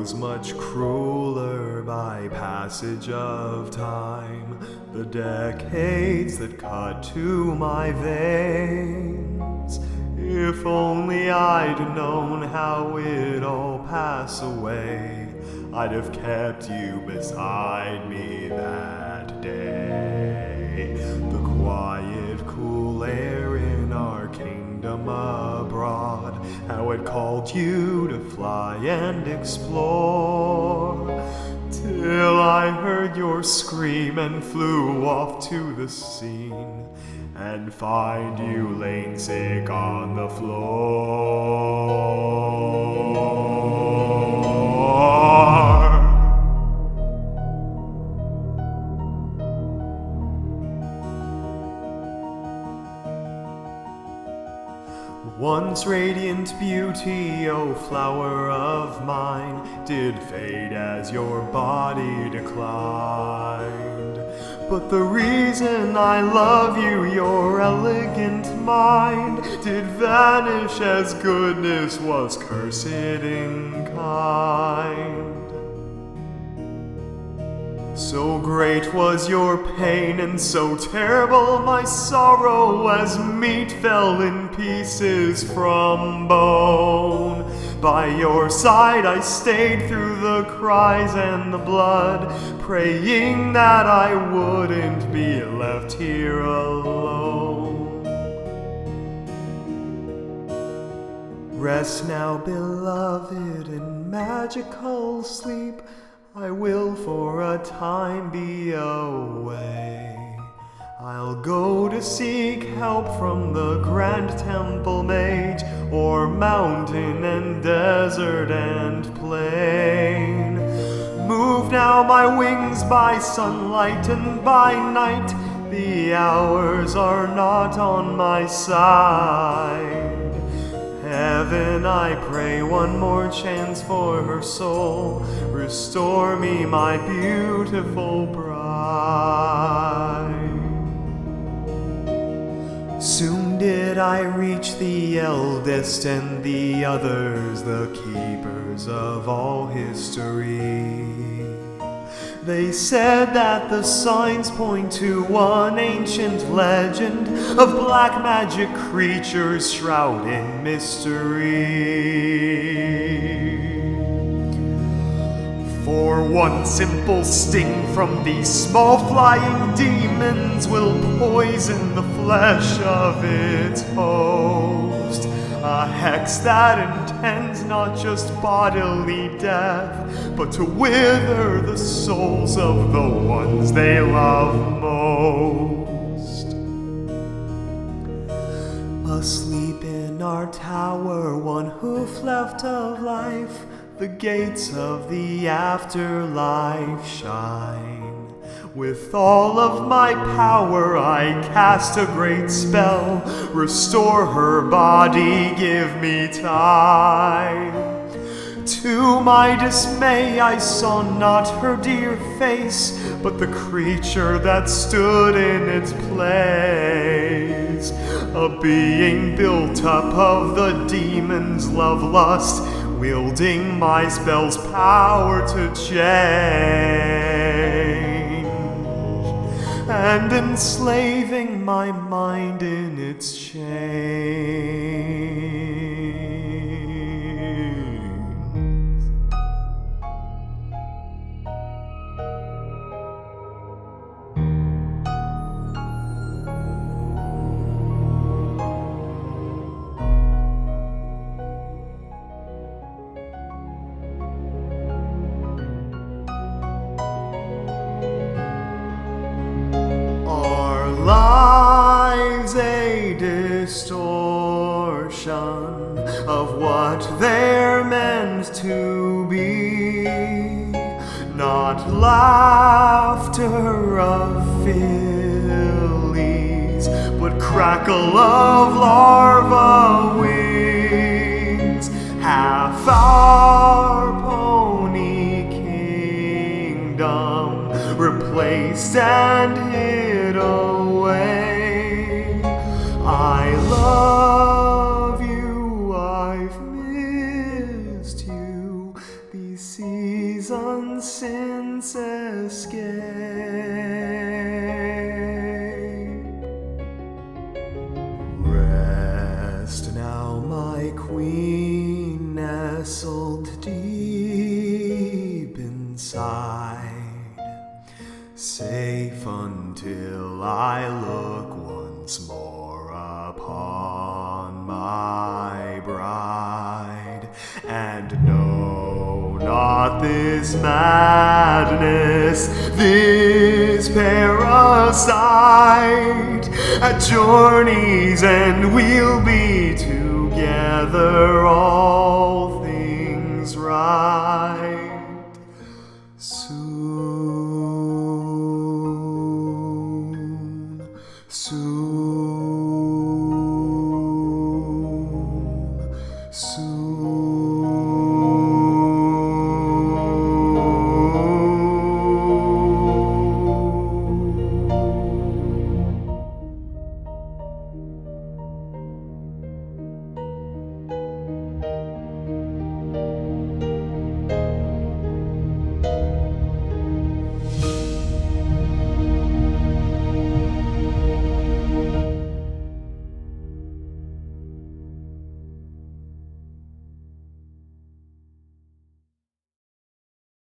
grows much crueler by passage of time. The decades that cut to my veins. If only I'd known how it'd all pass away, I'd have kept you beside me that day. The quiet, cool air in our kingdom abroad, how it called you to fly and explore. Till I heard your scream and flew off to the scene, and find you laying sick on the floor. Once radiant beauty, O flower of mine, did fade as your body declined. But the reason I love you, your elegant mind, did vanish as goodness was cursed in kind. So great was your pain and so terrible my sorrow, as meat fell in pieces from bone. By your side I stayed through the cries and the blood, praying that I wouldn't be left here alone. Rest now, beloved, in magical sleep. I will for a time be away. I'll go to seek help from the grand temple mage, o'er mountain and desert and plain. Move now my wings by sunlight and by night, the hours are not on my side. Heaven, I pray one more chance for her soul. Restore me, my beautiful bride. Soon did I reach the eldest and the others, the keepers of all history. They said that the signs point to one ancient legend of black magic creatures shrouded in mystery. For one simple sting from these small flying demons will poison the flesh of its host. A hex that intends not just bodily death, but to wither the souls of the ones they love most. Asleep in our tower, one hoof left of life, the gates of the afterlife shine. With all of my power I cast a great spell. Restore her body, give me time. To my dismay I saw not her dear face, but the creature that stood in its place. A being built up of the demon's love lust, wielding my spell's power to change, and enslaving my mind in its chains. Lives a distortion of what they're meant to be, not laughter of fillies, but crackle of larva wings. Half our pony kingdom replaced and hid away. I love you, I've missed you. These treason since escape. Rest now, my queen, nestled deep inside, safe until I look once more upon my bride. And no, not this madness, this parasite. At journey's end we'll be together, all things right. Soon, soon, soon.